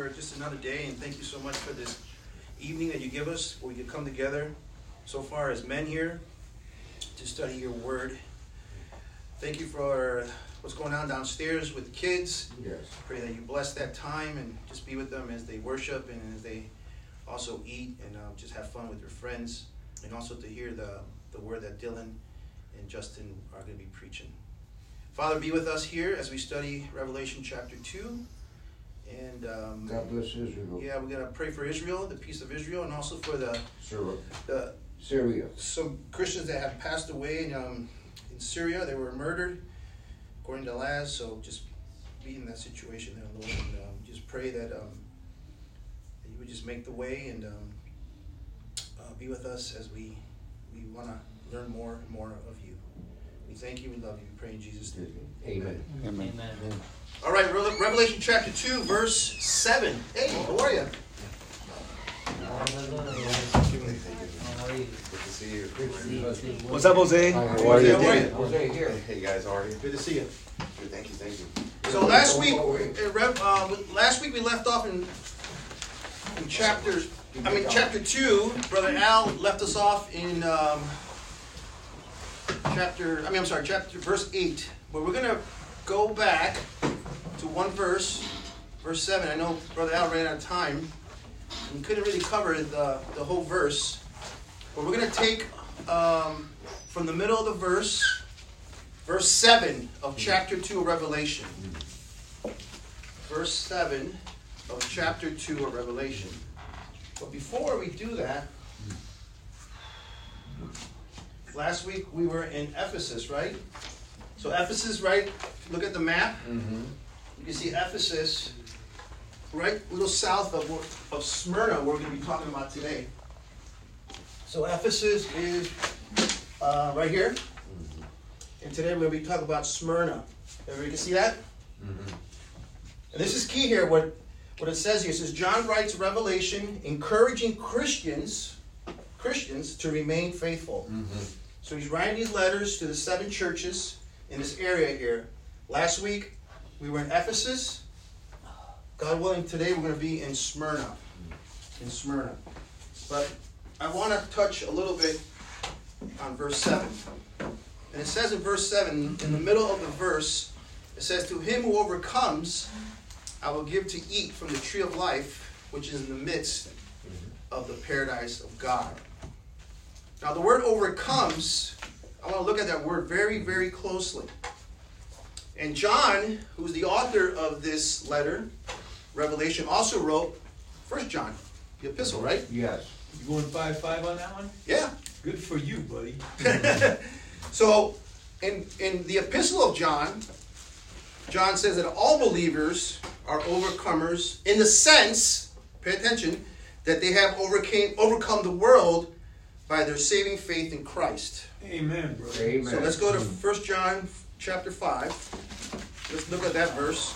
for just another day, and thank you so much for this evening that you give us where we can come together so far as men here to study your word. Thank you for what's going on downstairs with the kids. Yes. Pray that you bless that time and just be with them as they worship and as they also eat and just have fun with their friends, and also to hear the word that Dylan and Justin are going to be preaching. Father, be with us here as we study Revelation chapter 2. And God bless Israel. yeah, we're going to pray for Israel, the peace of Israel, and also for Syria. Some Christians that have passed away in Syria. They were murdered, according to Laz. So just be in that situation there, Lord. And just pray that you would just make the way and be with us as we want to learn more and more of you. We thank you, we love you, we pray in Jesus' name. Amen. Amen. Amen. All right, Revelation chapter 2, verse 7. Hey, how are you? How are you? Good to see you. What's up, Jose? How are you? Jose here. Hey guys, how are you? Good to see you. Good, thank you. So last week we left off in chapter 2. Brother Al left us off in verse 8. But we're gonna go back to one verse 7. I know Brother Al ran out of time and couldn't really cover the whole verse. But we're gonna take from the middle of the verse 7 of chapter 2 of Revelation. Verse 7 of chapter 2 of Revelation. But before we do that, last week we were in Ephesus, right? So Ephesus, right? Look at the map. Mm-hmm. You can see Ephesus, right? A little south of Smyrna, where we're going to be talking about today. So Ephesus is right here. And today we're going to be talking about Smyrna. Everybody can see that? Mm-hmm. And this is key here, what it says here. It says, John writes Revelation encouraging Christians to remain faithful. Mm-hmm. So he's writing these letters to the 7 churches in this area here. Last week we were in Ephesus. God willing, today we're going to be in Smyrna. But I want to touch a little bit on verse 7. And it says in verse 7, in the middle of the verse, it says, to him who overcomes, I will give to eat from the tree of life, which is in the midst of the paradise of God. Now the word overcomes, I want to look at that word very, very closely. And John, who's the author of this letter, Revelation, also wrote 1 John, the epistle, right? Yes. You going 5-5 on that one? Yeah. Good for you, buddy. So, in the epistle of John, John says that all believers are overcomers in the sense, pay attention, that they have overcome the world by their saving faith in Christ. Amen, bro. Amen. So let's go to 1 John chapter 5. Let's look at that verse.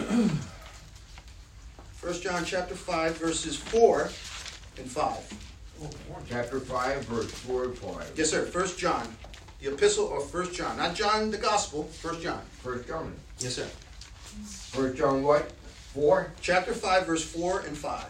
1 John chapter 5, verses 4 and 5. Chapter 5, verse 4 and 5. Yes, sir. 1 John. The epistle of 1 John. Not John the Gospel. 1 John. 1 John. Yes, sir. 1 John what? 4? Chapter 5, verse 4 and 5.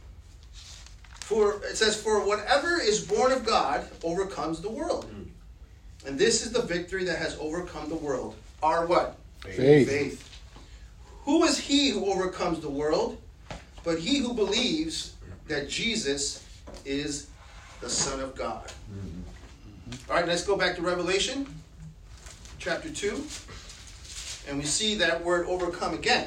It says, for whatever is born of God overcomes the world. And this is the victory that has overcome the world. Our what? Faith. Who is he who overcomes the world? But he who believes that Jesus is the Son of God. All right, let's go back to Revelation chapter 2. And we see that word overcome again.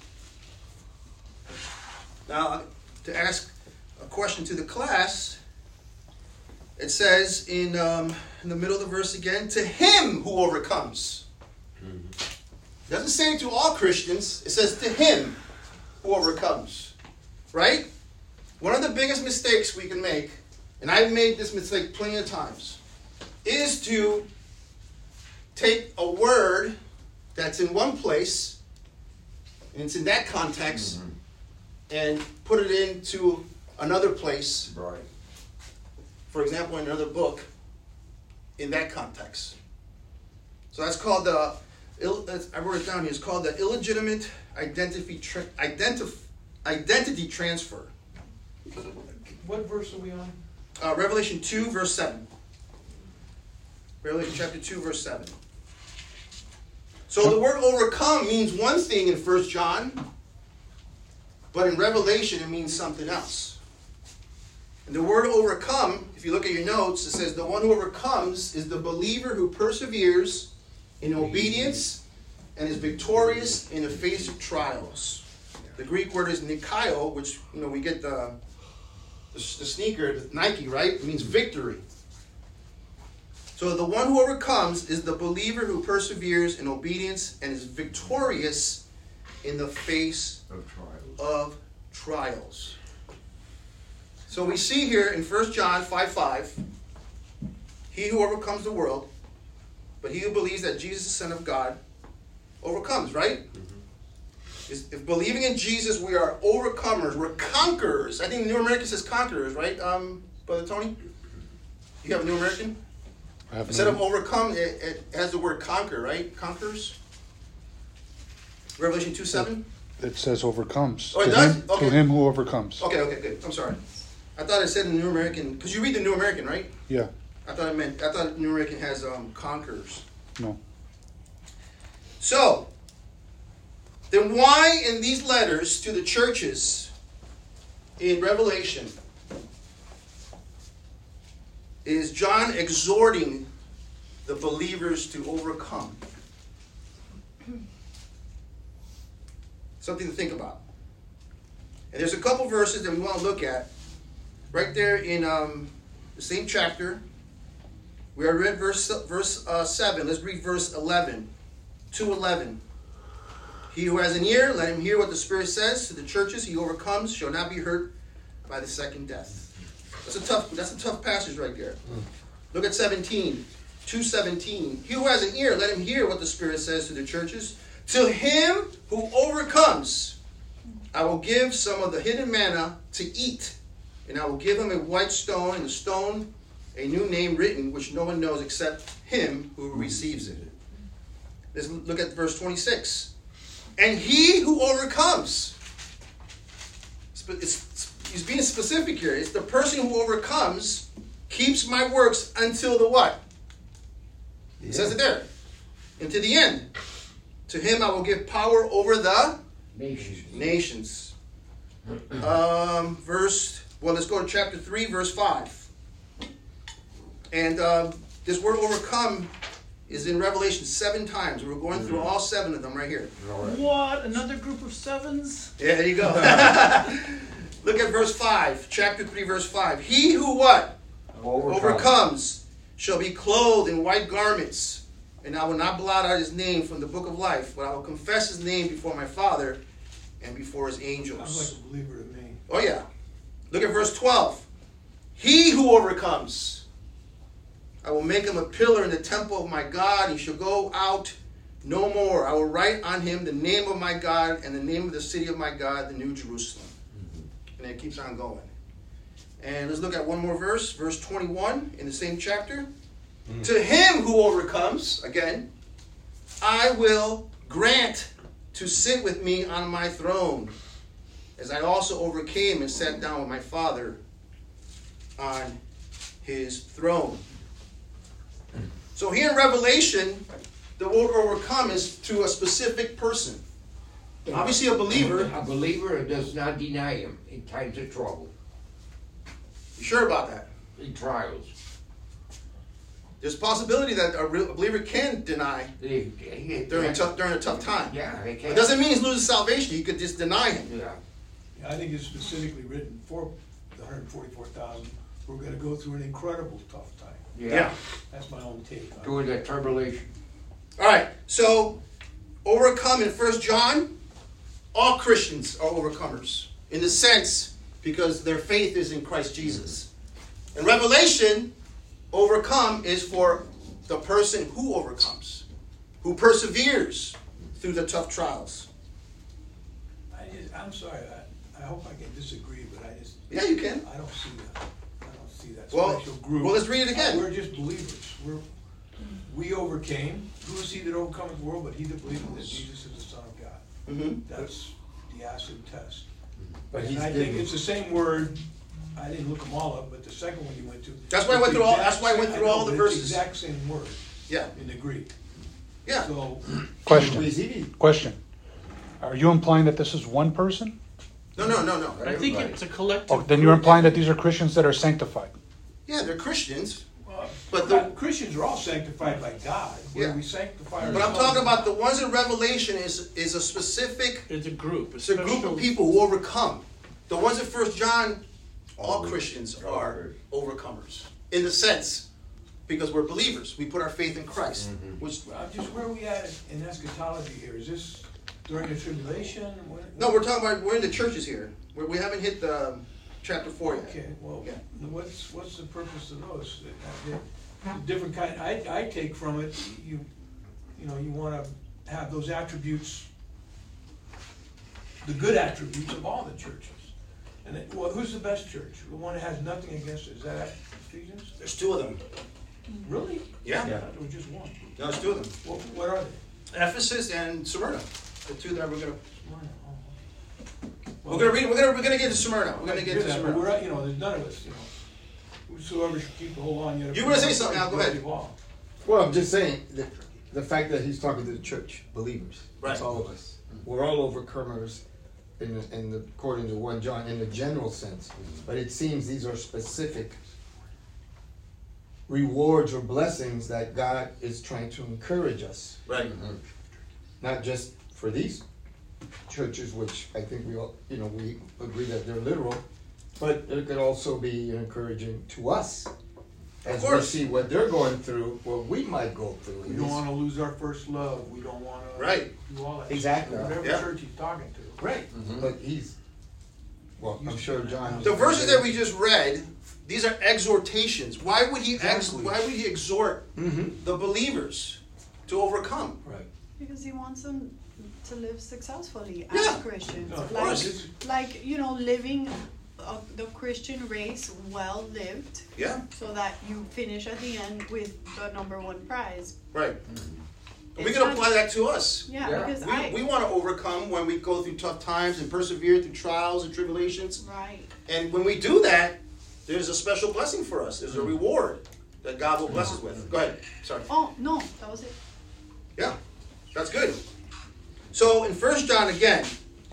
Now, to ask a question to the class, it says in the middle of the verse again, to him who overcomes. It doesn't say to all Christians. It says to him who overcomes. Right? One of the biggest mistakes we can make, and I've made this mistake plenty of times, is to take a word that's in one place, and it's in that context, and put it into another place. Right. For example, in another book, in that context. So that's called I wrote it down here. It's called the illegitimate identity transfer. What verse are we on? Revelation 2, verse 7. Revelation chapter 2, verse 7. So the word overcome means one thing in 1 John, but in Revelation it means something else. And the word overcome, if you look at your notes, it says the one who overcomes is the believer who perseveres in obedience and is victorious in the face of trials. The Greek word is Nikaio, which, we get the sneaker, the Nike, right? It means victory. So the one who overcomes is the believer who perseveres in obedience and is victorious in the face of trials. So we see here in 1 John 5:5, he who overcomes the world, but he who believes that Jesus is the Son of God, overcomes, right? If believing in Jesus, we are overcomers, we're conquerors. I think the New American says conquerors, right, Brother Tony? You have a New American? Instead of overcome, it has the word conquer, right? Conquerors? Revelation 2:7? It says overcomes. Oh, it does? Him, Okay. To him who overcomes. Okay, good. I'm sorry. I thought it said in the New American, because you read the New American, right? Yeah. I thought the New American has conquerors. No. So, then why in these letters to the churches in Revelation is John exhorting the believers to overcome? Something to think about. And there's a couple verses that we want to look at. Right there in the same chapter. We already read verse 7. Let's read verse 11. 2:11. He who has an ear, let him hear what the Spirit says to the churches. He who overcomes shall not be hurt by the second death. That's a tough passage right there. Look at 17. 2:17. He who has an ear, let him hear what the Spirit says to the churches. To him who overcomes, I will give some of the hidden manna to eat, and I will give him a white stone, and the stone a new name written, which no one knows except him who receives it. Let's look at verse 26. And he who overcomes, he's being specific here. It's the person who overcomes keeps my works until the what? It says it there. Until the end. To him I will give power over the nations. Let's go to chapter 3, verse 5. And this word overcome is in Revelation 7 times. We're going through all 7 of them right here. What? Another group of sevens? Yeah, there you go. Look at verse 5. Chapter 3, verse 5. He who what? Overcomes shall be clothed in white garments. And I will not blot out his name from the book of life, but I will confess his name before my Father and before his angels. Sounds like a believer to me. Oh, yeah. Look at verse 12. He who overcomes, I will make him a pillar in the temple of my God. He shall go out no more. I will write on him the name of my God and the name of the city of my God, the New Jerusalem. And it keeps on going. And let's look at one more verse. Verse 21 in the same chapter. To him who overcomes, again, I will grant to sit with me on my throne, as I also overcame and sat down with my Father on his throne. So here in Revelation, the word overcome is to a specific person. Obviously a believer. A believer does not deny him in times of trouble, You sure about that? in trials. There's a possibility that a believer can deny during a tough time. Yeah, they can. It doesn't mean he's losing salvation. You could just deny him. Yeah. I think it's specifically written for the 144,000. We're going to go through an incredible tough time. Yeah. That's my own take on it. During that tribulation. All right. So, overcome in 1 John, all Christians are overcomers. In the sense, because their faith is in Christ Jesus. In Revelation, overcome is for the person who overcomes, who perseveres through the tough trials. I'm sorry. I hope I can disagree, but Yeah, you can. I don't see that. I don't see that Well, special group. let's read it again. We're just believers. We overcame. Who is he that overcometh the world but he that believeth that Jesus is the Son of God? Mm-hmm. That's the acid test. But And he's I think giving. it's the same word, I didn't look them all up, but the second one you went to. That's why I went through all- that's why I went through all the verses. It's the exact same word Yeah. in the Greek. Yeah. So, Question. Are you implying that this is one person? No. I think it's a collective. Oh, then you're implying that these are Christians that are sanctified. Yeah, they're Christians. but But Christians are all sanctified by God, where Yeah. we sanctify But I'm ourselves. talking about the ones in Revelation is a specific. It's a group. It's a group of people who overcome. The ones in 1 John, all Christians are overcomers in the sense because we're believers. We put our faith in Christ. Which Just where are we at in eschatology here? Is this during the tribulation? no, we're talking about we're in the churches here. We haven't hit the chapter 4 yet. Okay, well, Yeah. what's the purpose of those? The different kind. I take from it. You want to have those attributes, the good attributes of all the churches. And who's the best church? The one that has nothing against it. Is that Ephesians? There's two of them. Really? Yeah. I thought there was just one. No, there's two of them. What are they? Ephesus and Smyrna. The two that we're gonna Well, we're gonna get to Smyrna. We're gonna get to But Smyrna. we're, there's none of us, whosoever should keep the whole on yet. You were gonna say something, Al, go ahead. Well, I'm just saying that the fact that he's talking to the church believers, that's Right. all of us. We're all overcomers, according to 1 John, in the general sense. But it seems these are specific rewards or blessings that God is trying to encourage us. Right. Not just for these churches, which I think we all, we agree that they're literal, but it could also be encouraging to us. As we course. see what they're going through, what we might go through. We don't want to lose our first love. We don't want to Right. do all that. Exactly. Stuff. Whatever Yeah. church he's talking to. Right, but I'm sure John. The verses that we just read, these are exhortations. Why would he exhort the believers to overcome? Right. Because he wants them to live successfully Yeah. as Christians. No, of like, course. living the Christian race well lived, Yeah. so that you finish at the end with the number one prize. Right. We It's can not- apply that to us. Yeah, Yeah. because We want to overcome when we go through tough times and persevere through trials and tribulations. right. And when we do that, there's a special blessing for us. There's a reward that God will bless us with. Go ahead. Sorry. Oh no, that was it. Yeah, that's good. So in 1 John again,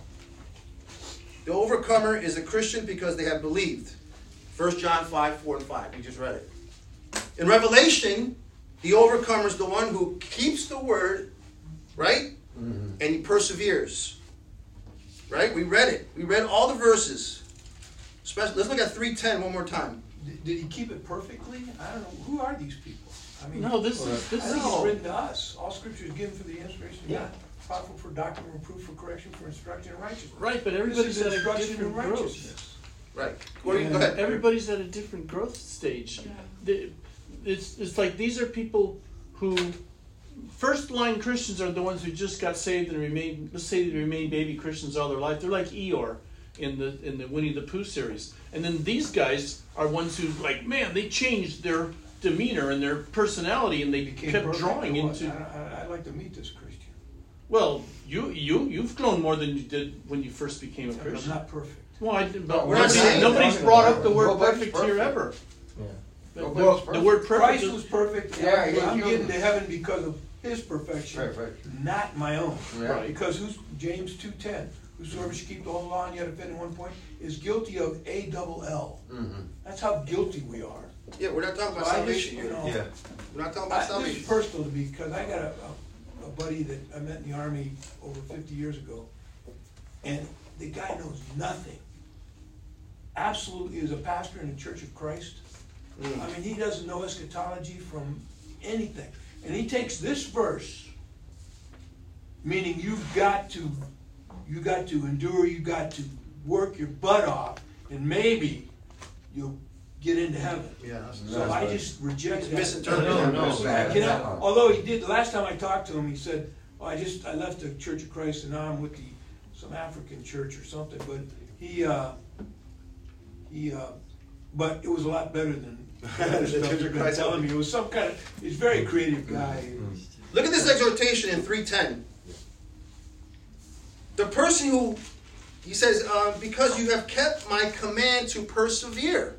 the overcomer is a Christian because they have believed. 1 John 5, 4 and 5. We just read it. In Revelation, the overcomer is the one who keeps the word, right? And he perseveres. Right? We read it. We read all the verses. Let's look at 3:10 one more time. Did he keep it perfectly? I don't know. Who are these people? I mean, No, this I is think No. it's written to us. All Scripture is given for the inspiration of God, powerful for doctrine, reproof, for correction, for instruction in righteousness. right, but This everybody's is at a instruction in different growth. righteousness. Right. Go ahead. Everybody's at a different growth stage. It's like these are people who first line Christians are the ones who just got saved and remain. Let's say they remain baby Christians all their life. They're like Eeyore in the Winnie the Pooh series. And then these guys are ones who they changed their demeanor and their personality, and they Became kept perfect drawing or what? into. I'd like to meet this Christian. Well, you've grown more than you did when you first became a I'm Christian. not perfect. Well, but we're not saying nobody's that. brought up the word Nobody's perfect here perfect. ever. Yeah. But Nobody's the perfect. word perfect Christ is- was perfect. Yeah, I'm he- getting to heaven because of His perfection, Right. not my own. Yeah. Right. Because James 2:10, whosoever should keep the whole law and yet offend in one point is guilty of ALL. That's how guilty we are. Yeah, we're not talking about So I salvation just, here. Yeah. We're not talking about This is salvation. personal to me because I got a buddy that I met in the Army over 50 years ago, and the guy knows nothing. Absolutely, is a pastor in the Church of Christ. I mean, he doesn't know eschatology from anything. And he takes this verse, meaning you've got to endure, you've got to work your butt off, and maybe you'll get into heaven. Yeah. So I just reject that. Misinterpreted. Although he did, last time I talked to him, he said, I left the Church of Christ and now I'm with some African church or something, but but it was a lot better than the other stuff you've been telling me. It was some kind of, he's a very creative guy. Look at this exhortation in 3:10. The person who he says, because you have kept my command to persevere,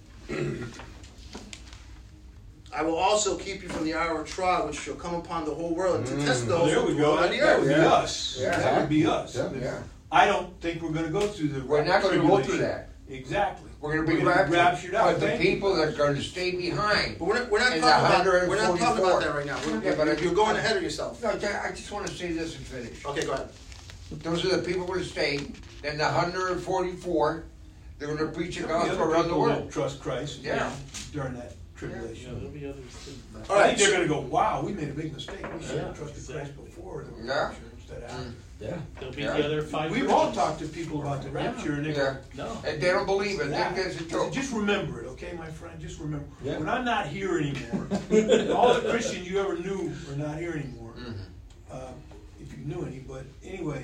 I will also keep you from the hour of trial, which shall come upon the whole world, and to test those There who we go. dwell on the That would earth. be us. Yeah. That would be us. Yeah. I don't think we're going to go through the We're not going to go through that. Exactly. We're going to be gonna raptured. out. But the Thank you. people that are going to stay behind. But we're not And talking about 144. that right now. Yeah, but You're going ahead of yourself. No, I just want to say this and finish. Okay, go ahead. Those are the people who are going to stay. Then the 144, they're going to preach the There'll be gospel other around the people that world. trust Christ Yeah. during that Yeah, tribulation. there'll be others too. All I right. think they're going to go, wow, we made a big mistake. We should have trusted exactly. Christ before the Yeah. rapture instead of after. Yeah. There'll be Yeah. the other 5 We've all virgins. talked to people about the rapture and they go, Yeah. No. And they don't believe it. They that. think that's a I said, joke. just remember it, okay, my friend? Just remember. Yeah. When I'm not here anymore, all the Christians you ever knew are not here anymore. If you knew any, but anyway.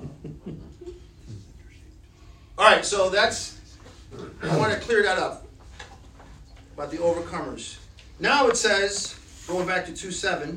All right, so that's, I want to clear that up about the overcomers. Now it says, going back to 2:7,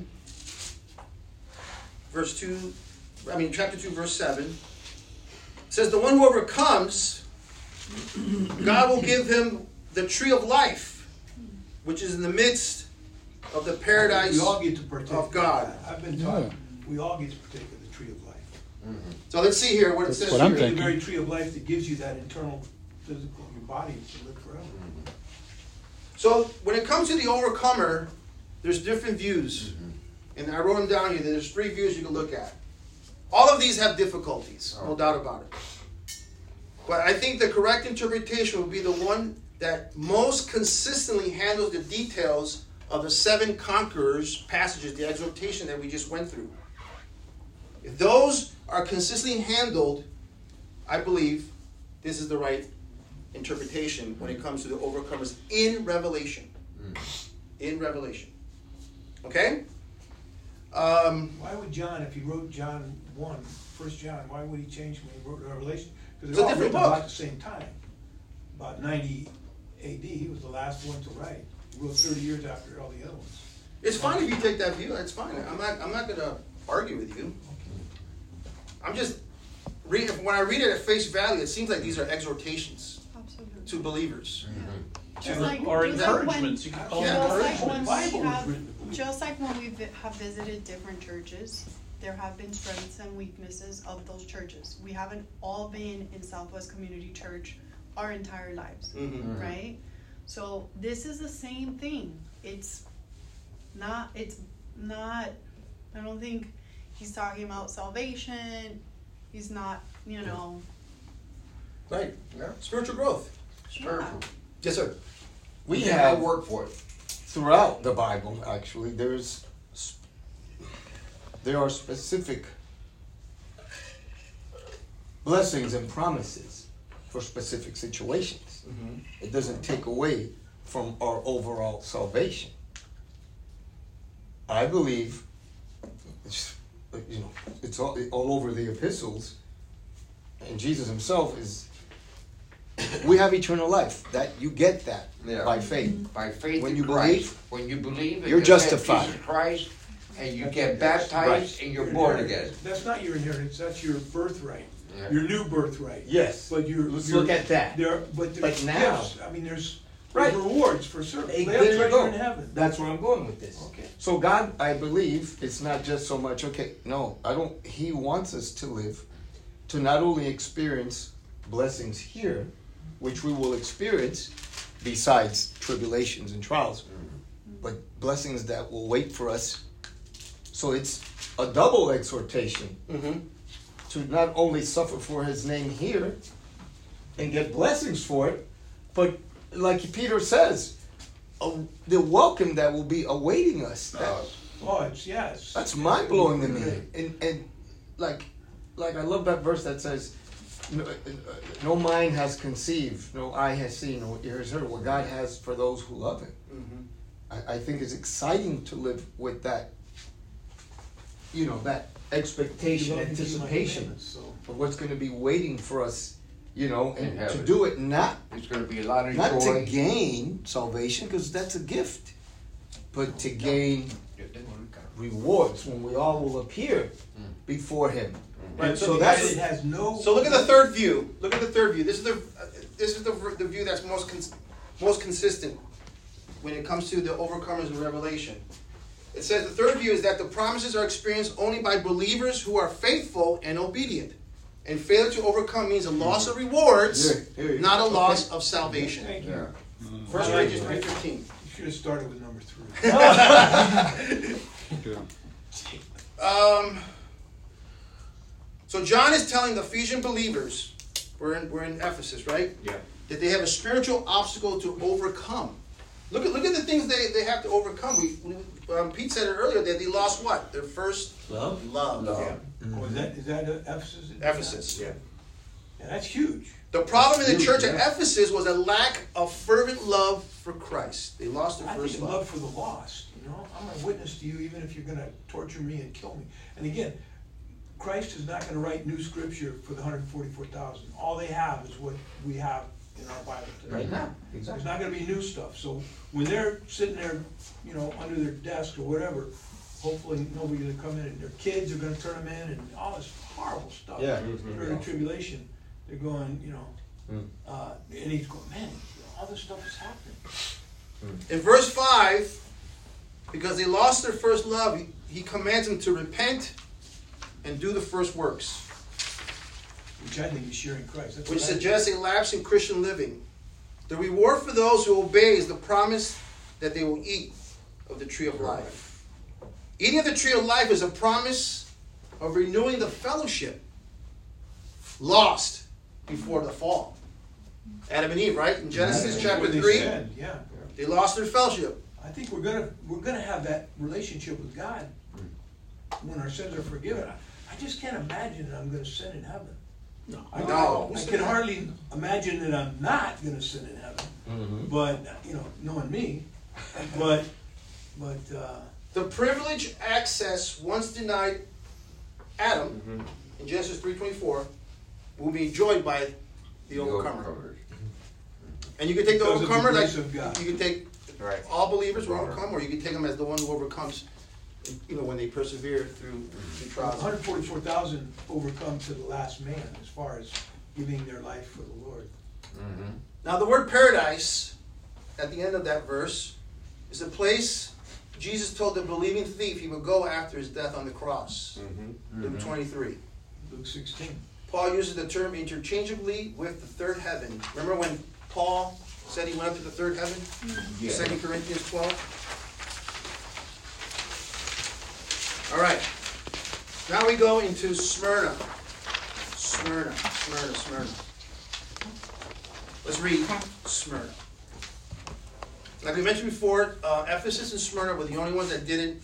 chapter 2, verse 7, it says, the one who overcomes, God will give him the tree of life, which is in the midst of the paradise We all get to partake of God. that. I've been taught we all get to partake of the tree of life. So let's see here what it That's says what I'm here. thinking. The very tree of life that gives you that internal physical, your body to live forever. So when it comes to the overcomer, there's different views. And I wrote them down here. There's 3 views you can look at. All of these have difficulties, no doubt about it. But I think the correct interpretation would be the one that most consistently handles the details of the 7 conquerors passages, the exhortation that we just went through. If those are consistently handled, I believe this is the right interpretation when it comes to the overcomers in Revelation. In Revelation. Okay? Why would John, if he wrote John 1, 1 John, why would he change when he wrote Revelation? Because It's a they're all different written book. about the same time. About 90 AD, he was the last one to write. He wrote 30 years after all the other ones. It's fine if you take that view. That's fine. I'm not going to argue with you. I'm just reading. When I read it at face value, it seems like these are exhortations Absolutely. to believers. Just like, Or just like when, encouragements. You could call Yeah. them just like encouragements. when we Bible was have, written to believe. just like when we have visited different churches, there have been strengths and weaknesses of those churches. We haven't all been in Southwest Community Church our entire lives, Mm-hmm. right? So this is the same thing. It's not, I don't think he's talking about salvation. He's not, Right. Yeah. Spiritual growth. Spiritual. Yes, sir. We You have work for it. throughout the Bible, actually, there are specific blessings and promises for specific situations. It doesn't take away from our overall salvation. I believe it's all over the epistles, and Jesus himself is. We have eternal life. That you get that Yeah. by faith. By faith When in you Christ. When you believe in you're your Lord justified. Jesus Christ, and you get That's- baptized, and you're born again. Inheritance. That's not your inheritance. That's your birthright. Yeah. Your new birthright. Yes. But Let's look at that. But there's But now- gifts. I mean, there's Right. rewards for certain. They There have you treasure go. in heaven. That's where I'm going with this. Okay. So God, I believe, it's not just so much, He wants us to live, to not only experience blessings here, which we will experience besides tribulations and trials, but blessings that will wait for us. So it's a double exhortation to not only suffer for His name here and get blessings for it, but like Peter says, the welcome that will be awaiting us. Oh, it's That's mind blowing to me. And like I love that verse that says, no mind has conceived, no eye has seen, no ear has heard what God has for those who love Him. I think it's exciting to live with that, that expectation, anticipation of what's going to be waiting for us, and to heaven. do it not There's going to be a lot of to joy. gain salvation, because that's a gift, but to gain rewards when we all will appear before Him Right. So And that's it has no. So look at the third view. Look at the third view. This is the view that's most consistent when it comes to the overcomers in Revelation. It says the third view is that the promises are experienced only by believers who are faithful and obedient. And failure to overcome means a loss of rewards, not a loss of salvation. Thank you. Yeah. 1 Corinthians 3:15. You should have started with number 3. So John is telling the Ephesian believers, we're in Ephesus, right? Yeah. That they have a spiritual obstacle to overcome. Look at the things they have to overcome. Pete said it earlier that they lost what? Their first love. Love. Oh, is that Ephesus? Ephesus. Yeah. Yeah, that's huge. The problem in the church at Yeah. Ephesus was a lack of fervent love for Christ. They lost their I first think love. love for the lost. You know, I'm a witness to you, even if you're going to torture me and kill me. And again, Christ is not going to write new scripture for the 144,000. All they have is what we have in our Bible today. Right now. There's Exactly. not going to be new stuff. So when they're sitting there, you know, under their desk or whatever, hopefully nobody's going to come in and their kids are going to turn them in and all this horrible stuff. Yeah. During the tribulation, they're going, you know, and he's going, man, all this stuff is happening. In verse 5, because they lost their first love, he commands them to repent and do the first works, Which I think is sharing Christ. That's which what I- suggests a lapse in Christian living. The reward for those who obey is the promise that they will eat of the tree of life. Eating of the tree of life is a promise of renewing the fellowship lost before the fall. Adam and Eve, right? In Genesis That's chapter what they 3, said, yeah. they lost their fellowship. I think we're gonna have that relationship with God when our sins are forgiven. I just can't imagine that I'm gonna sin in heaven. No. I No. can hardly imagine that I'm not gonna sin in heaven. But you know, knowing me, but The privileged access once denied Adam in Genesis 3:24 will be enjoyed by the overcomer. And you can take the Because of the overcomer like grace of God. you can take Right. all believers will overcome, or you can take them as the one who overcomes. You know, when they persevere through trials. 144,000 overcome to the last man as far as giving their life for the Lord. Now, the word paradise at the end of that verse is a place Jesus told the believing thief he would go after his death on the cross. Luke 23. Luke 16. Paul uses the term interchangeably with the third heaven. Remember when Paul said he went up to the third heaven? 2 Corinthians 12. All right. Now we go into Smyrna. Smyrna. Let's read Smyrna. Like we mentioned before, Ephesus and Smyrna were the only ones that didn't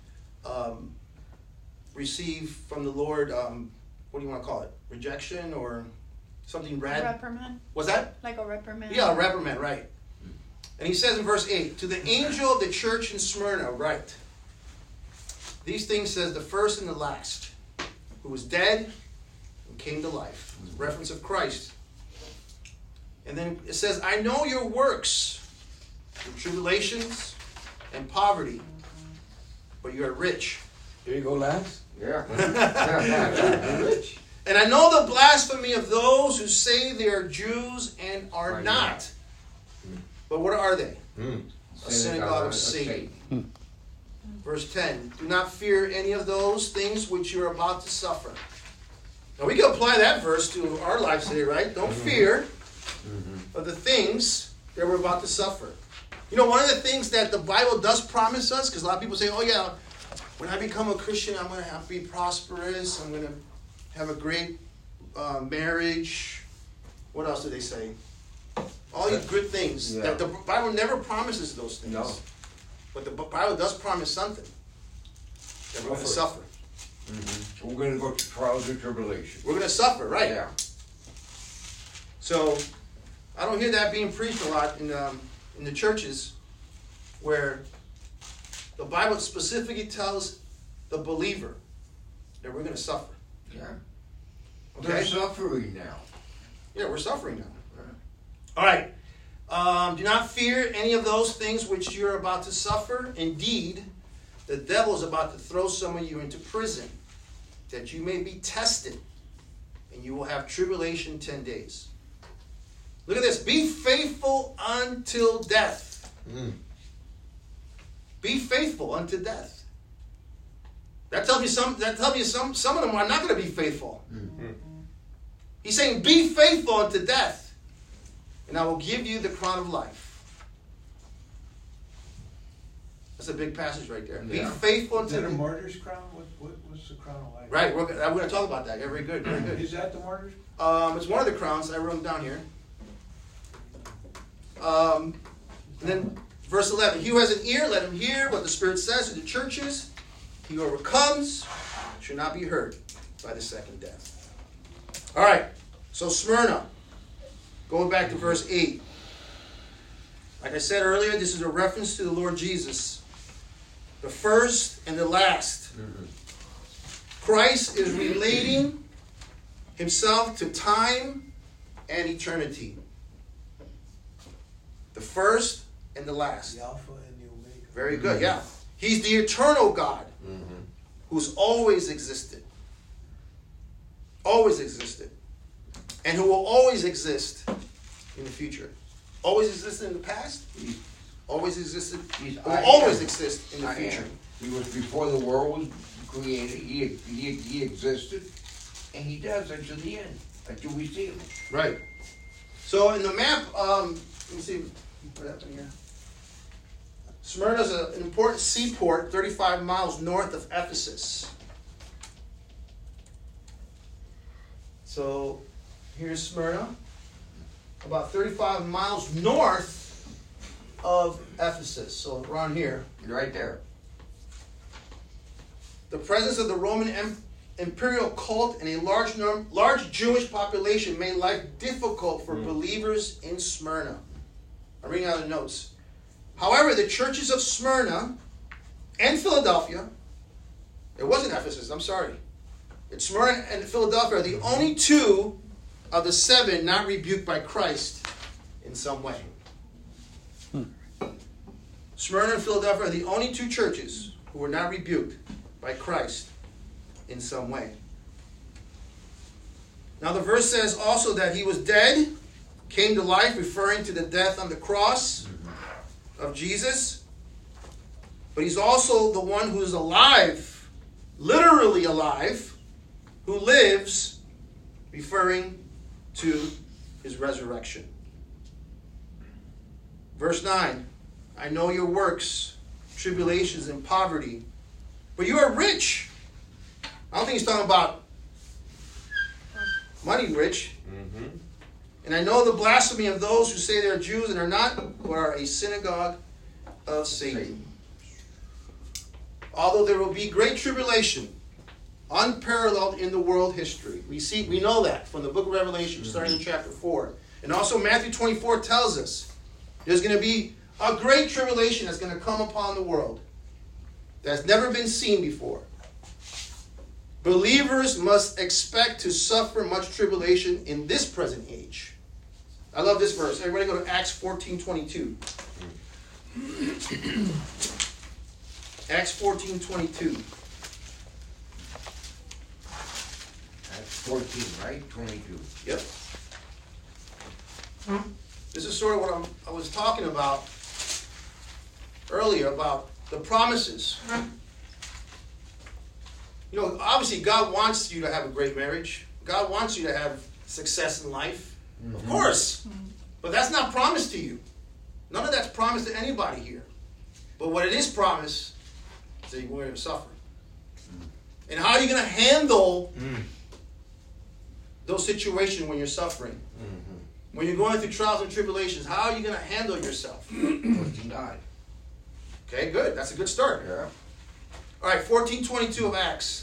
receive from the Lord, what do you want to call it? Rejection or something bad? Reprimand. Was that? Like a reprimand. Yeah, a reprimand, right. And he says in verse 8, to the angel of the church in Smyrna, write, these things says the first and the last, who was dead and came to life. It's a reference of Christ. And then it says, I know your works, your tribulations and poverty, but you are rich. Here you go, Lance. Yeah. Rich. And I know the blasphemy of those who say they are Jews and are Are not. not. But what are they? Mm. A synagogue of Satan. Verse 10, do not fear any of those things which you are about to suffer. Now we can apply that verse to our lives today, right? Don't fear of the things that we're about to suffer. You know, one of the things that the Bible does promise us, because a lot of people say, oh yeah, when I become a Christian, I'm going to be prosperous, I'm going to have a great marriage. What else do they say? All these good things. Yeah. That the Bible never promises those things. No. But the Bible does promise something. That we're going to suffer. We're going to go to trials and tribulation. We're going to suffer, right? Yeah. So, I don't hear that being preached a lot in the churches where the Bible specifically tells the believer that we're going to suffer. Yeah. Okay? They're suffering now. Yeah, we're suffering now. All right. Do not fear any of those things which you're about to suffer. Indeed, the devil is about to throw some of you into prison, that you may be tested, and you will have tribulation 10 days. Look at this. Be faithful until death. Be faithful unto death. That tells you some of them are not going to be faithful. He's saying, be faithful unto death, and I will give you the crown of life. That's a big passage right there. Yeah. Be faithful Is unto that a the... martyr's crown? What's the crown of life? Right, we're going to talk about that. Yeah, very good, very good. Is that the martyr's? It's one of the crowns. I wrote them down here. And then verse 11. He who has an ear, let him hear what the Spirit says to the churches. He who overcomes should not be hurt by the second death. All right, so Smyrna. Going back to verse 8. Like I said earlier, this is a reference to the Lord Jesus. The first and the last. Christ is relating himself to time and eternity. The first and the last. The Alpha and the Omega. Very good, yeah. He's the eternal God who's always existed. Always existed. And who will always exist in the future. Always existed in the past. Always existed. Will always exist in the future. He was before the world was created. He existed. And he does until the end. Until we see him. Right. So in the map, let me see what happened here. Smyrna is an important seaport 35 miles north of Ephesus. So here's Smyrna, about 35 miles north of Ephesus. So around here. Right there. The presence of the Roman imperial cult and a large Jewish population made life difficult for believers in Smyrna. I'm reading out the notes. However, the churches of Smyrna and Philadelphia, it wasn't Ephesus, I'm sorry. It's Smyrna and Philadelphia are the only two of the 7 not rebuked by Christ in some way. Smyrna and Philadelphia are the only 2 churches who were not rebuked by Christ in some way. Now the verse says also that he was dead, came to life, referring to the death on the cross of Jesus. But he's also the one who is alive, literally alive, who lives, referring to his resurrection. Verse 9, I know your works, tribulations, and poverty, but you are rich. I don't think he's talking about money rich. And I know the blasphemy of those who say they are Jews and are not, but are a synagogue of Satan. Although there will be great tribulation, unparalleled in the world history. We know that from the book of Revelation, starting in chapter 4. And also Matthew 24 tells us there's going to be a great tribulation that's going to come upon the world that's never been seen before. Believers must expect to suffer much tribulation in this present age. I love this verse. Everybody go to Acts 14:22. Acts 14:22. That's 14, right? 22. Yep. This is sort of what I was talking about earlier about the promises. You know, obviously God wants you to have a great marriage. God wants you to have success in life. Of course. But that's not promised to you. None of that's promised to anybody here. But what it is promised is that you're going to suffer. And how are you going to handle those situations when you're suffering? When you're going through trials and tribulations, how are you going to handle yourself? Trusting God. Okay, good. That's a good start. Yeah. All right, 14:22 of Acts.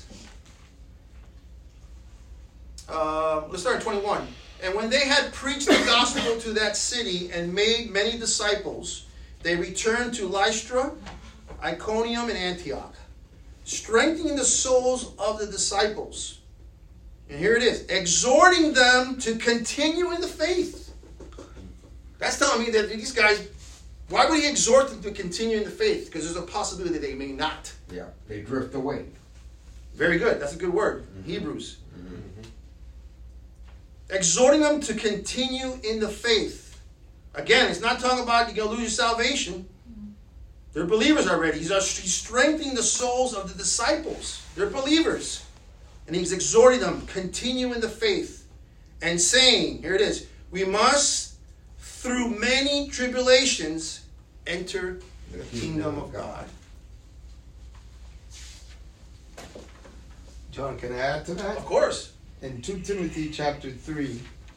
Let's start at 21. And when they had preached the gospel to that city and made many disciples, they returned to Lystra, Iconium, and Antioch, strengthening the souls of the disciples. And here it is, exhorting them to continue in the faith. That's telling me that these guys, why would he exhort them to continue in the faith? Because there's a possibility they may not. Yeah. They drift away. Very good. That's a good word. Hebrews. Exhorting them to continue in the faith. Again, it's not talking about you're going to lose your salvation. They're believers already. He's strengthening the souls of the disciples. They're believers. And he's exhorting them, continue in the faith. And saying, here it is, we must, through many tribulations, enter the kingdom of God. John, can I add to that? Of course. In 2 Timothy chapter 3,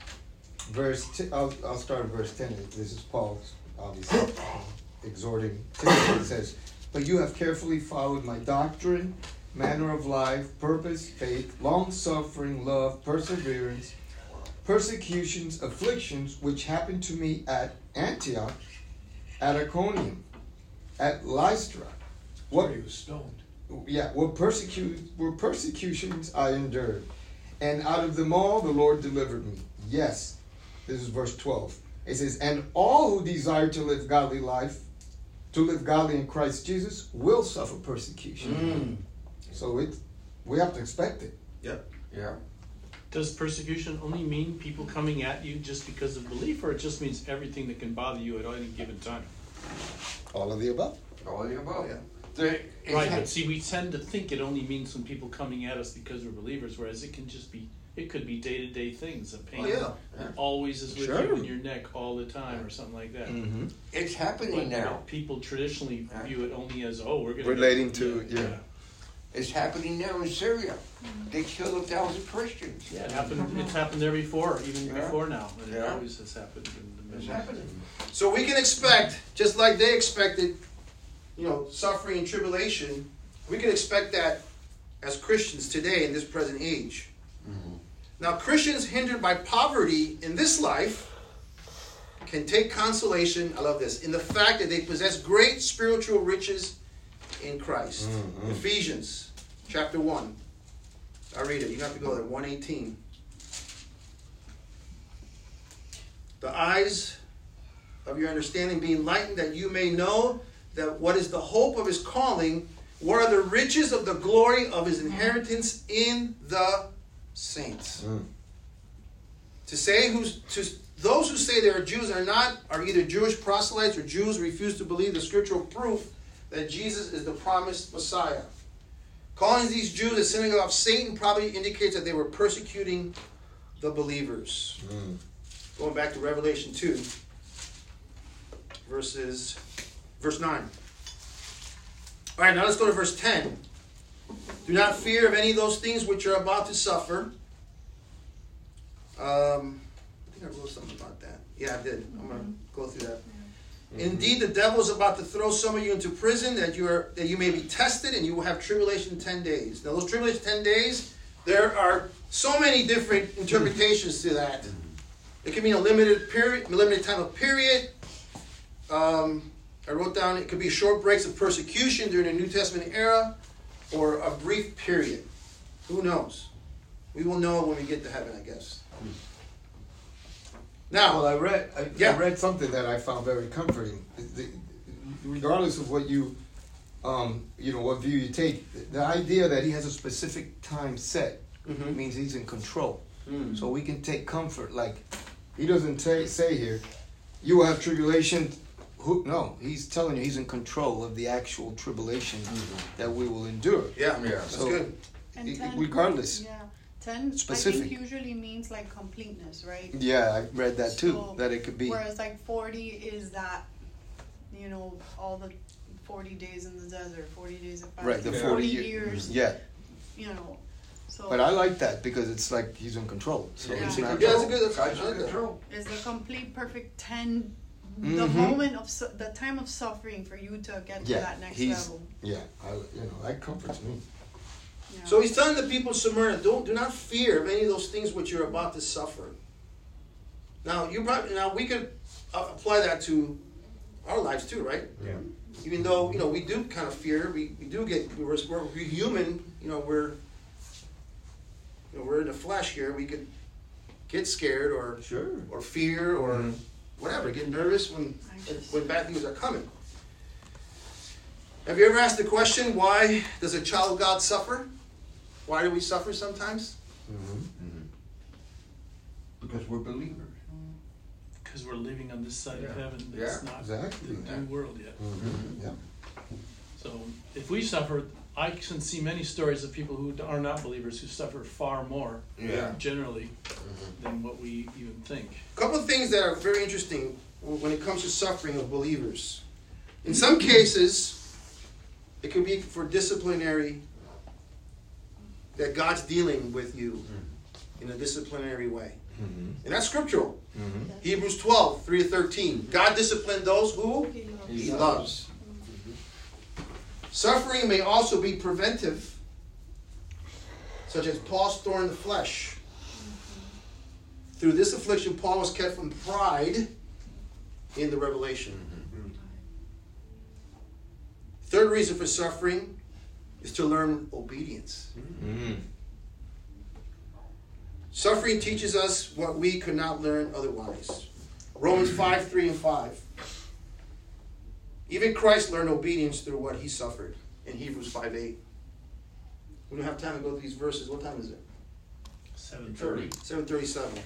I'll start at verse 10. This is Paul, obviously, exhorting Timothy. It says, but you have carefully followed my doctrine, manner of life, purpose, faith, long-suffering, love, perseverance, persecutions, afflictions, which happened to me at Antioch, at Iconium, at Lystra. What? He was stoned. Yeah, were persecutions I endured. And out of them all the Lord delivered me. Yes, this is verse 12. It says, and all who desire to live godly life, to live godly in Christ Jesus, will suffer persecution. So we have to expect it. Yep. Yeah. Does persecution only mean people coming at you just because of belief, or it just means everything that can bother you at any given time? All of the above. All of the above. Yeah. Right, but see, we tend to think it only means when people coming at us because we're believers, whereas it can just be, it could be day-to-day things. A pain that always is with you in your neck all the time, or something like that. Mm-hmm. It's happening now. People traditionally view it only as, we're going to... Relating to, It's happening now in Syria. They killed 1,000 Christians. Yeah, it's happened there before, even Yeah. before now. And it Yeah. always has happened in the It's Middle East. happening. So we can expect, just like they expected, suffering and tribulation, we can expect that as Christians today in this present age. Mm-hmm. Now, Christians hindered by poverty in this life can take consolation, I love this, in the fact that they possess great spiritual riches in Christ. Mm-hmm. Ephesians chapter 1. I'll read it. You have to go there. 1:18. The eyes of your understanding being enlightened, that you may know that what is the hope of his calling, what are the riches of the glory of his inheritance in the saints. To those who say they are Jews and are either Jewish proselytes or Jews who refuse to believe the scriptural proof that Jesus is the promised Messiah. Calling these Jews a synagogue of Satan probably indicates that they were persecuting the believers. Going back to Revelation 2, verse 9. All right, now let's go to verse 10. Do not fear of any of those things which you're about to suffer. I think I wrote something about that. Yeah, I did. I'm going to go through that. Indeed, the devil is about to throw some of you into prison that you may be tested, and you will have tribulation 10 days. Now, those tribulation 10 days, there are so many different interpretations to that. It can mean a limited time of period. I wrote down it could be short breaks of persecution during the New Testament era, or a brief period. Who knows? We will know when we get to heaven, I guess. Now, well, I read something that I found very comforting. Regardless of what what view you take, the idea that he has a specific time set means he's in control. So we can take comfort. Like, he doesn't say here, you will have tribulation. No, he's telling you he's in control of the actual tribulation that we will endure. Yeah, that's good. And 10, regardless. Yeah, 10 specific. I think usually means like completeness, right? Yeah, I read that too. So, that it could be. Whereas like 40 is that, all the 40 days in the desert, 40 days of fasting, right, the 40 years. Yeah. So. But I like that because it's like he's in control. So Yeah. it's not. Yeah, that's a good. God's in control. It's the complete perfect 10. The moment of the time of suffering for you to get to that next level. Yeah, that comforts me. Yeah. So he's telling the people of Smyrna, do not fear of any of those things which you're about to suffer. Now we could apply that to our lives too, right? Yeah. Even though we do kind of fear, we do we're human. We're in the flesh here. We could get scared or fear or whatever, get nervous when bad things are coming. Have you ever asked the question, why does a child of God suffer? Why do we suffer sometimes? Because we're believers. Because we're living on this side of Yeah. heaven. Yeah. It's not Exactly. the new world yet. Yeah. So if we suffer, I can see many stories of people who are not believers who suffer far more Yeah. generally than what we even think. A couple of things that are very interesting when it comes to suffering of believers. In some cases, it can be for disciplinary, that God's dealing with you in a disciplinary way. And that's scriptural. Hebrews 12, 3-13. God disciplined those who He loves. Suffering may also be preventive, such as Paul's thorn in the flesh. Through this affliction, Paul was kept from pride in the revelation. Third reason for suffering is to learn obedience. Suffering teaches us what we could not learn otherwise. Romans 5, 3 and 5. Even Christ learned obedience through what he suffered in Hebrews 5, 8. We don't have time to go through these verses. What time is it? 7:30. 7:37.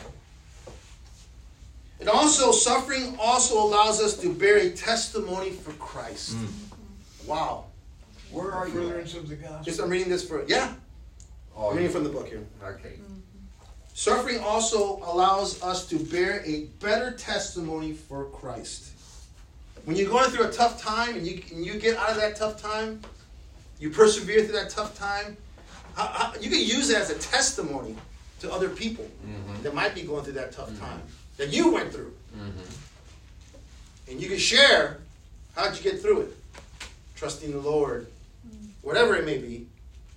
And also, suffering also allows us to bear a testimony for Christ. Wow. Where are you? Furtherance of the gospel. Just I'm reading this for, yeah. Oh, I'm reading from the book here. okay. Suffering also allows us to bear a better testimony for Christ. When you're going through a tough time and you get out of that tough time, you persevere through that tough time, you can use it as a testimony to other people that might be going through that tough time that you went through. And you can share how'd you get through it. Trusting the Lord, whatever it may be.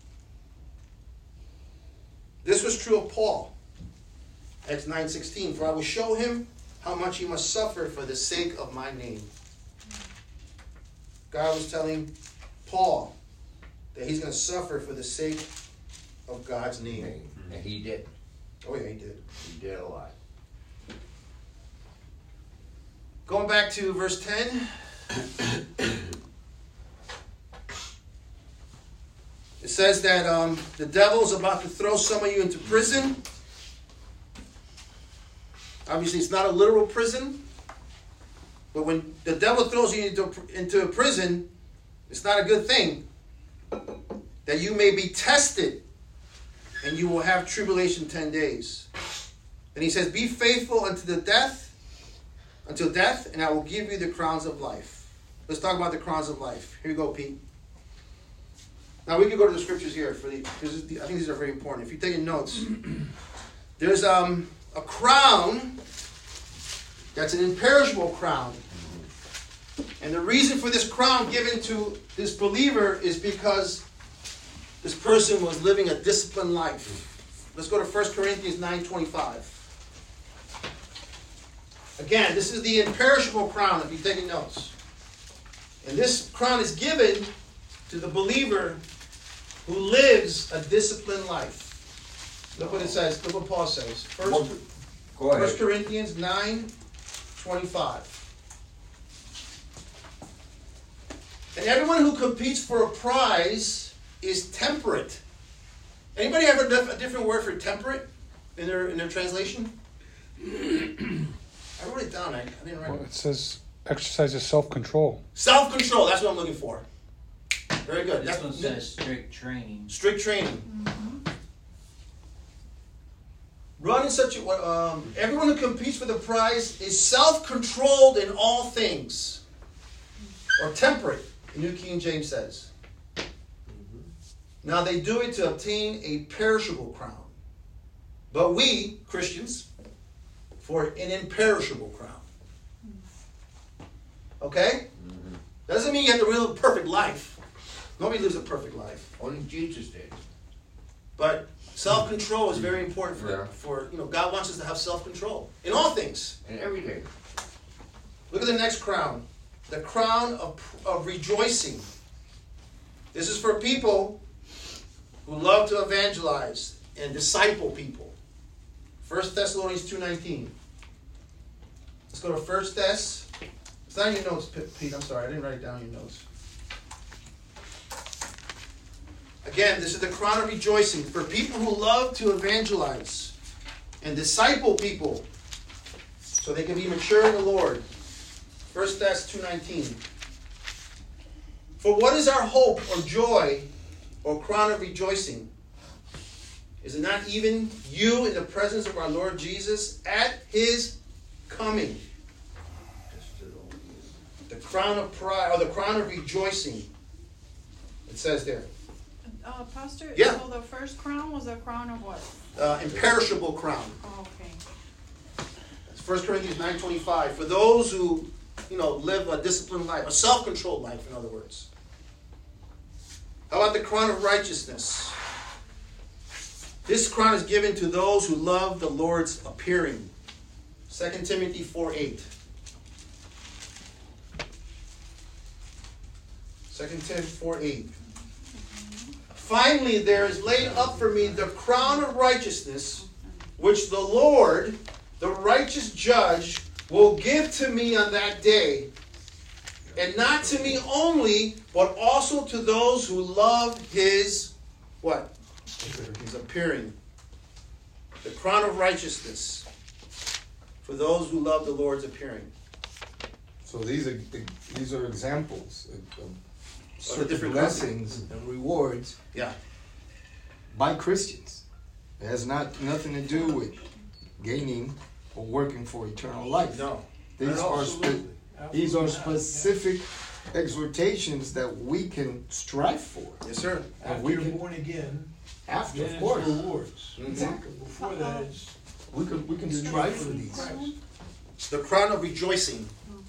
This was true of Paul. Acts 9:16, for I will show him how much he must suffer for the sake of my name. God was telling Paul that he's going to suffer for the sake of God's name. And he did. Oh yeah, he did. He did a lot. Going back to verse 10. It says that the devil is about to throw some of you into prison. Obviously, it's not a literal prison. But when the devil throws you into a prison, it's not a good thing. That you may be tested, and you will have tribulation 10 days. And he says, be faithful until death, and I will give you the crowns of life. Let's talk about the crowns of life. Here you go, Pete. Now we can go to the scriptures here because I think these are very important. If you're taking notes, there's a crown that's an imperishable crown. And the reason for this crown given to this believer is because this person was living a disciplined life. Let's go to 1 Corinthians 9:25. Again, this is the imperishable crown if you're taking notes. And this crown is given to the believer who lives a disciplined life. Look what it says. Look what Paul says. Go ahead. 1 Corinthians 9:25. And everyone who competes for a prize is temperate. Anybody have a different word for temperate in their translation? I wrote it down. I didn't write Well, it. it says exercises self-control. Self-control. That's what I'm looking for. Very good. This That's one says strict training. strict training. Run in such a everyone who competes for the prize is self-controlled in all things, or temperate. The New King James says. Now they do it to obtain a perishable crown, but we Christians for an imperishable crown. Okay? Doesn't mean you have to live a perfect life. Nobody lives a perfect life. Only Jesus did. But self-control is very important for God wants us to have self-control in all things. And every day. Look at the next crown. The crown of rejoicing. This is for people who love to evangelize and disciple people. 1 Thessalonians 2:19. Let's go to 1 Thess. It's not in your notes, Pete. I'm sorry. I didn't write it down in your notes. Again, this is the crown of rejoicing for people who love to evangelize and disciple people so they can be mature in the Lord. 1 Thess 2:19. For what is our hope or joy or crown of rejoicing? Is it not even you in the presence of our Lord Jesus at his coming? The crown of pride, or the crown of rejoicing. It says there. Pastor, Yeah. so the first crown was a crown of what? Imperishable crown. Oh, okay. It's 1 Corinthians 9:25. For those who, live a disciplined life, a self-controlled life, in other words. How about the crown of righteousness? This crown is given to those who love the Lord's appearing. 2 Timothy 4:8. 2 Timothy 4:8. Finally, there is laid up for me the crown of righteousness, which the Lord, the righteous judge, will give to me on that day. And not to me only, but also to those who love his, what? His appearing. The crown of righteousness for those who love the Lord's appearing. So these are examples of certain different blessings and rewards Yeah. by Christians. It has nothing to do with gaining or working for eternal life. No. These are Absolutely. these are Absolutely not, specific exhortations that we can strive for. Yes, sir. yeah. After we you're can- born again, After, then of it's course, rewards. exactly. Before that, it's We can you're strive new for in these. Christ. The crown of rejoicing.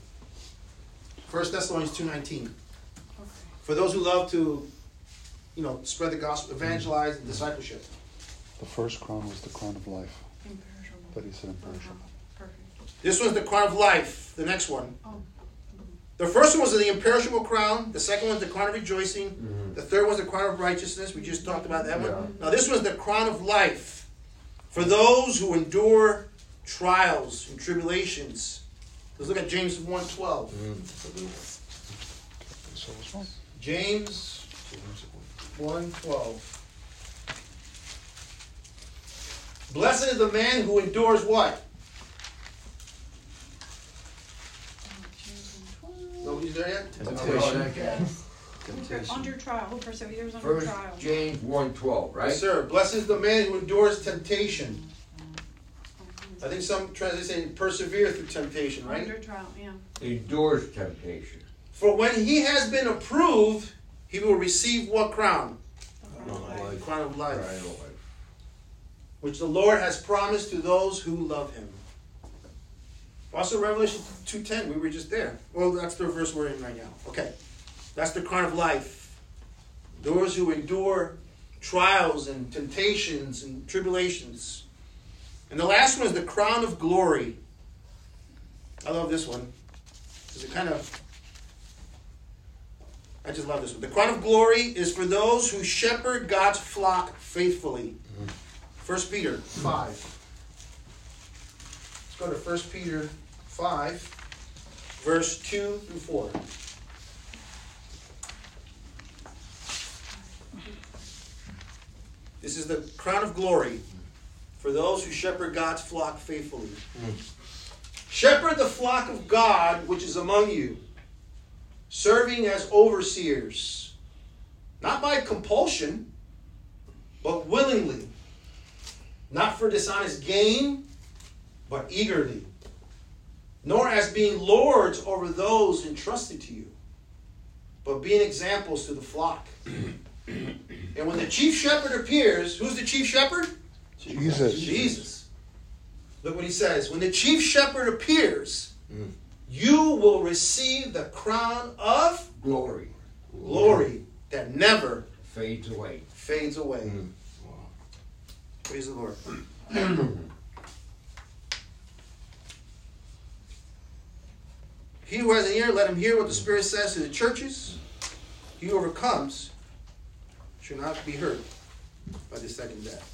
1 Thessalonians 2:19. Okay. For those who love to, spread the gospel, evangelize, and discipleship. The first crown was the crown of life, Imperishable. but he said imperishable. Perfect. This one's the crown of life. The next one. Oh. The first one was the imperishable crown. The second one's the crown of rejoicing. The third one's the crown of righteousness. We just talked about that one. Now this one's the crown of life. For those who endure trials and tribulations. Let's look at James 1:12. So what's wrong? James 1:12. Blessed is the man who endures what? Nobody's there yet? Under trial, who perseveres under First trial. James 1:12, right? Yes, sir. Blessed is the man who endures temptation. I think some translations say persevere through temptation, right? Under trial, yeah. Endures temptation. For when he has been approved, he will receive what crown? The crown of life. Which the Lord has promised to those who love him. Also Revelation 2:10, we were just there. Well, that's the verse we're in right now. Okay. That's the crown of life. Those who endure trials and temptations and tribulations. And the last one is the crown of glory. I love this one. I just love this one. The crown of glory is for those who shepherd God's flock faithfully. 1 Peter 5. Let's go to 1 Peter 5, verse 2 through 4. This is the crown of glory for those who shepherd God's flock faithfully. Shepherd the flock of God which is among you, serving as overseers, not by compulsion, but willingly, not for dishonest gain, but eagerly, nor as being lords over those entrusted to you, but being examples to the flock. And when the chief shepherd appears, who's the chief shepherd? Jesus. Jesus. Look what he says. When the chief shepherd appears, you will receive the crown of Glory. glory that never Fades away. fades away. Praise the Lord. He who has an ear, let him hear what the Spirit says to the churches. He who overcomes shall not be hurt by the second death.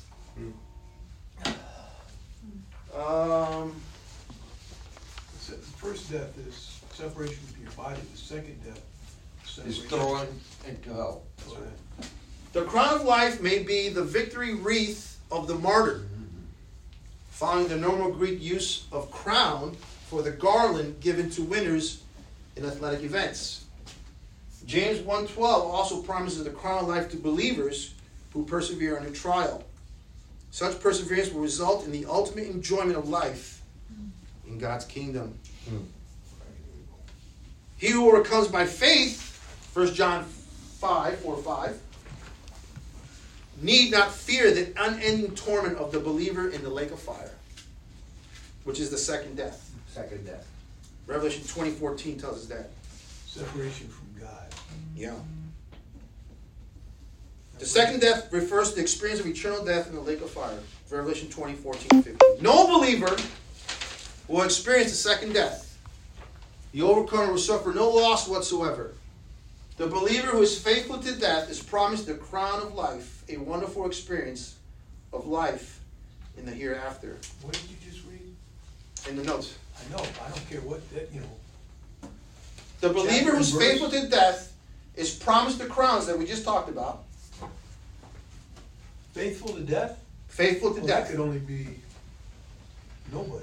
The first death is separation from your body. The second death is Is separation. thrown into hell. That's right. The crown of life may be the victory wreath of the martyr, following the normal Greek use of crown for the garland given to winners in athletic events. James 1:12 also promises the crown of life to believers who persevere under trial. Such perseverance will result in the ultimate enjoyment of life in God's kingdom. He who overcomes by faith, 1 John 5:4-5, need not fear the unending torment of the believer in the lake of fire, which is the second death. Second death. Revelation 20:14 tells us that. Separation from God. Yeah. The second death refers to the experience of eternal death in the lake of fire. Revelation 20:14-15. No believer will experience the second death. The overcomer will suffer no loss whatsoever. The believer who is faithful to death is promised the crown of life, a wonderful experience of life in the hereafter. What did you just read? In the notes. I know, I don't care what that, you know. The believer who's Chapter and faithful to death is promised the crowns that we just talked about. Faithful to death? Faithful to Well, that death. could only be nobody.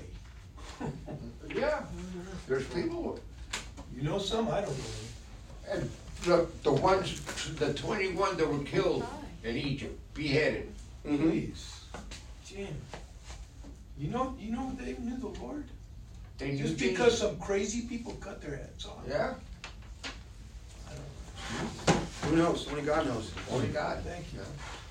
Yeah, there's people. You know some, I don't know. And the ones, the 21 that were killed in Egypt, beheaded. Mhm. Please. Jim. You know they knew the Lord? They knew Just Jesus. because some crazy people cut their heads off. Yeah, I don't know. Who knows? Only God knows. only God. Thank you.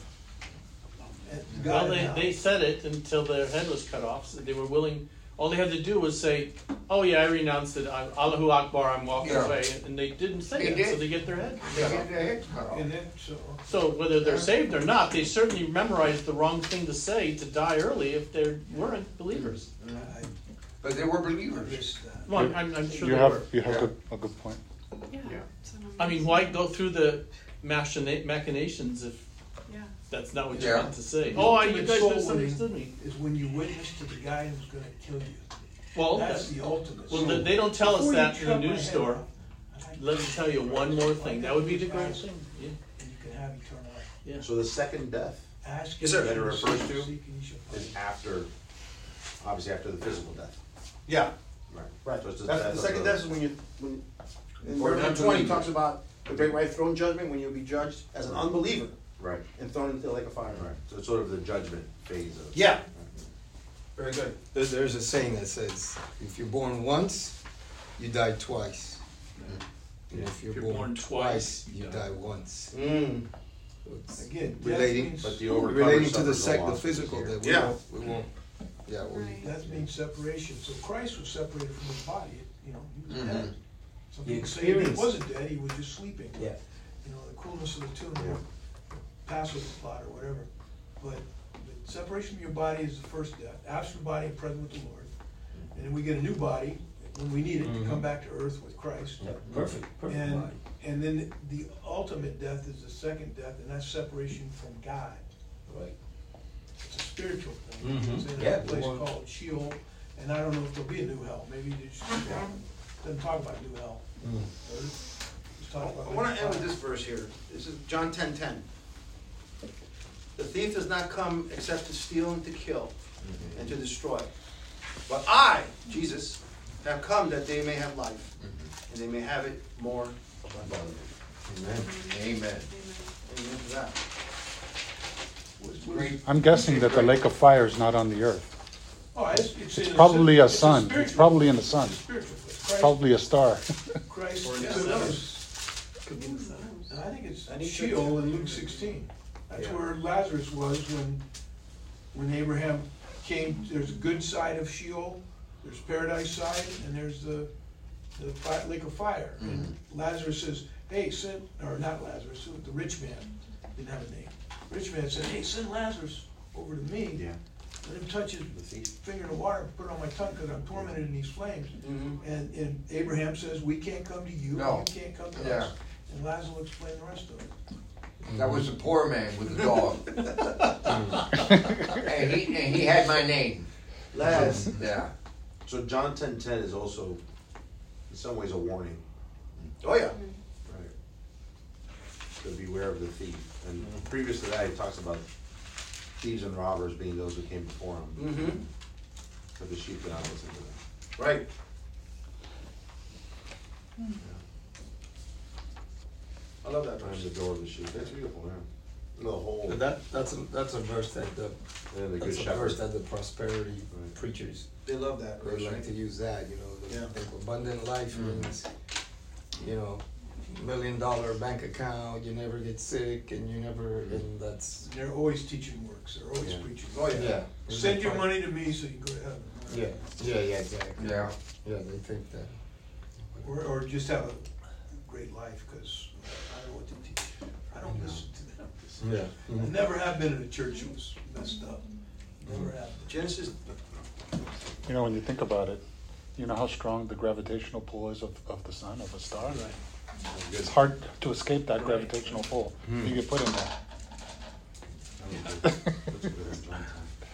And Well, God, they said it until their head was cut off. So they were willing. All they had to do was say, "Oh yeah, I renounced it. Allahu Akbar. I'm walking Yeah. away." And they didn't say They it, did. so they get their head They cut had off. their heads cut off. and then So whether they're saved or not, they certainly memorized the wrong thing to say to die early if they weren't believers. But they were I believers. missed that. Well, I'm sure You they were. have Yeah. a good point. Yeah. Yeah. So I mean, why go through the machinations if Yeah. that's not what you Yeah. meant to say? The Oh, you ultimate guys soul misunderstood me. winning is when you witness to the guy who's going to kill you. Well, That's the ultimate. well, soul. they don't tell us Before you that in the chop my news head store. off, Let me tell you one more thing. That would be the greatest thing. Yeah. And you can have eternal life. Yeah. So the second death Ask Yes, sir. and that it you refers shall to seek and you shall find. is after, obviously after the physical death. Yeah. Right. Right. So it's That's, the of second the- death is when in Or Revelation an 20 unbeliever. talks about the great white throne judgment when you'll be judged as an unbeliever Right, and thrown into the lake of fire. right. So it's sort of the judgment phase of. Yeah. Very good. There's a saying that says, if you're born once, you die twice. And if you're born twice, you die once. Mm. So it's Again, death relating, means, But the overcomer relating to the suffers no the loss physical here. that we Yeah. won't, yeah, we, Right. death means separation. So Christ was separated from his body. You know, he was Mhm. dead. Some The people say he experience. wasn't dead, he was just sleeping. Yeah. You know, the coolness of the tomb, Yeah. Passover plot or whatever. But the separation from your body is the first death. Absent body and present with the Lord. And then we get a new body when we need it to come back to earth with Christ. perfect And, body. and then the ultimate death is the second death, and that's separation from God. Right. It's a spiritual thing. Mhm. It's in Yeah, a place the one- called Sheol, and I don't know if there'll be a new hell. Maybe they just doesn't talk about new hell. Just talk about I want to end with fire. this verse here. This is John 10:10. The thief does not come except to steal and to kill and to destroy. But I, Jesus, have come that they may have life and they may have it more abundantly. Amen. Amen. Amen to that. Was great. I'm guessing that the lake of fire is not on the earth. Oh, it's in Probably a it's sun. It's spiritual probably in the place. sun. It's a spiritual place. Christ, Probably a star. Christ, Or in the yeah, center. no, it's- Could be the center. and I think it's I need to- Sheol in Luke 16. That's Yeah. where Lazarus was when Abraham came. There's a good side of Sheol, there's paradise side, and there's the lake of fire. And Lazarus says, hey, send, or not Lazarus, the rich man, didn't have a name. Rich man said, hey, send Lazarus over to me. Yeah. Let him touch his The thief. finger in the water and put it on my tongue because I'm tormented in these flames. Mhm. And Abraham says, we can't come to you, No. you can't come to Yeah. us. And Lazarus will explain the rest of it. That was the poor man with the dog. and he had my name. Laz. Yeah. So John 10:10 is also, in some ways, a warning. Oh yeah. Right. to beware of the thief. And previous to that, he talks about thieves and robbers being those who came before him. Mm-hmm. But the sheep did not listen to them. Right. I love that I am verse. the door of the sheep. That's beautiful, man. The whole, But that's a verse that the and the good that's a shepherd. verse that the prosperity Right. preachers They love that they verse, like right? to use that. You know, they Yeah. think abundant life means, you know, $1 million bank account. You never get sick, and you never, and that's They're always teaching works, they're always Yeah. preaching. Oh, yeah. Send your money to me so you can go to heaven. Yeah, exactly. Yeah. Yeah, they think that. Or just have a great life, because I know what to teach. I don't listen to them. Yeah. I never have been in a church that was messed up. Never have. Genesis, You know, when you think about it, you know how strong the gravitational pull is of the sun, of a star? It's hard to escape that gravitational pull. You get put in there. That's a good one.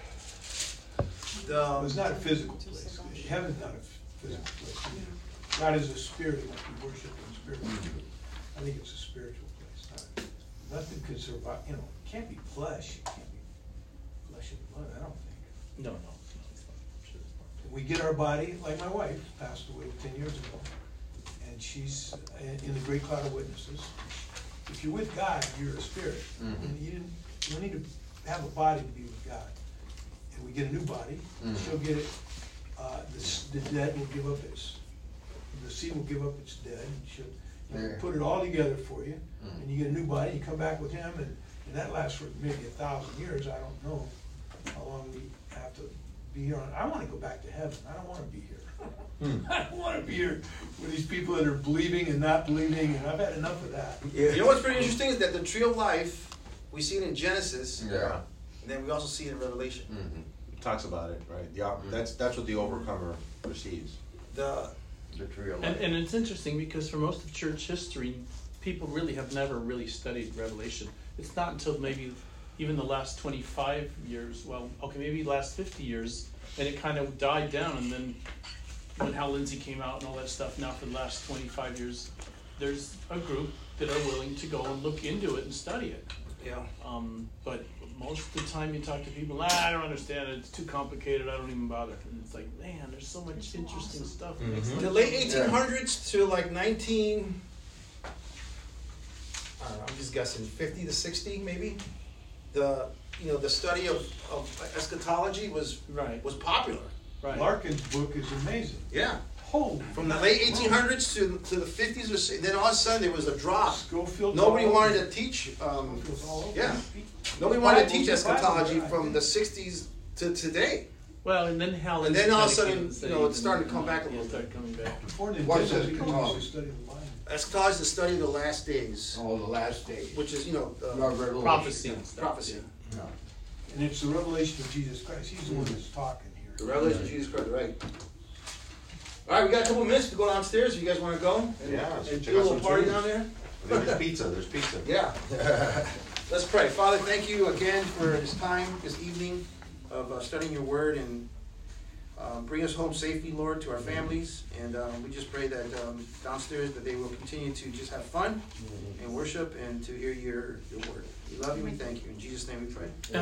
It's not a physical place. Heaven's not a physical place. God is a spirit, like we worship in spirit. I think it's a spiritual place. Nothing can survive, you know, it can't be flesh. It can't be flesh and blood, I don't think. No. We get our body, like my wife passed away 10 years ago, and she's in the great cloud of witnesses. If you're with God, you're a spirit. And you don't need to have a body to be with God. And we get a new body, she'll get it, the dead will give up its, the seed will give up its dead, and she'll put it all together for you, and you get a new body, you come back with him, and that lasts for maybe 1,000 years, I don't know how long we have to be here on. I wanna go back to heaven, I don't wanna be here. I don't wanna be here with these people that are believing and not believing, and I've had enough of that. you know what's pretty interesting is that the tree of life, we see it in Genesis, Yeah. and then we also see it in Revelation. It talks about it, right? That's what the overcomer receives. The tree of And it's interesting because for most of church history, people really have never really studied Revelation. It's not until maybe even the last 25 years, well, okay, maybe last 50 years, and it kind of died down. And then when Hal Lindsey came out and all that stuff, now for the last 25 years, there's a group that are willing to go and look into it and study it. yeah. But most of the time you talk to people, I don't understand it, it's too complicated, I don't even bother. And it's like, man, there's so much interesting stuff. In the late 1800s to like 19, I don't know, I'm just guessing 50 to 60 maybe. The study of eschatology was Right. popular. Right. Larkin's book is amazing. Yeah. Holy. From the late 1800s to the 50s or 60s, then all of a sudden there was a drop. Schofield. Nobody wanted to teach. Schofield's all over. Yeah. Nobody wanted to teach Bible's the Bible eschatology guy. from the 60s to today. Well, and then Hal And Lindsey then all of a kinda sudden, came and said you know, it's even- starting to come back a yeah, little started bit. coming back. Before What is Nintendo, it he called? used to study the Bible. Eschatology is the study of the last days, Oh, the last days. which is, Revelation. Prophecy and stuff. prophecy. Yeah. And it's the revelation of Jesus Christ. He's the one that's talking here. The revelation of Jesus Christ, right. All right, we got a couple minutes to go downstairs. If you guys want to go? Yeah, And check do a out little some party tunes. down there? There's pizza. There's pizza. Yeah. Let's pray. Father, thank you again for this time, this evening of studying your word, and bring us home safely, Lord, to our families. And we just pray that downstairs that they will continue to just have fun and worship and to hear your word. We love you. We thank you. In Jesus' name we pray.